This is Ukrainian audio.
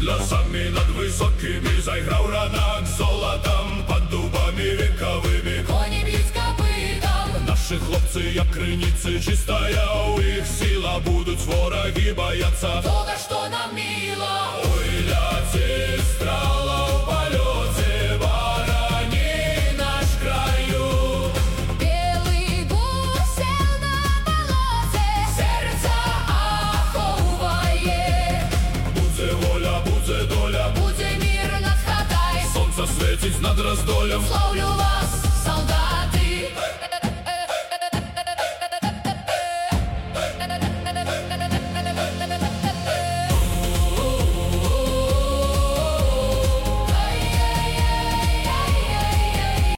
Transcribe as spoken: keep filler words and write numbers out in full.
лясами над високими зайграв ранок золотом, під дубами віковими коні б'ють копитом. Наші хлопці, як криниці, чистая у їх сила, будуть вороги бояться того, що нам мило. Ой, ляці, страла в польоті, барані наш краю. Білий гусел на болоте, серця аховує. Буде воля, буде доля, буде мир над хатай, сонце світить над роздолем. славлю вас.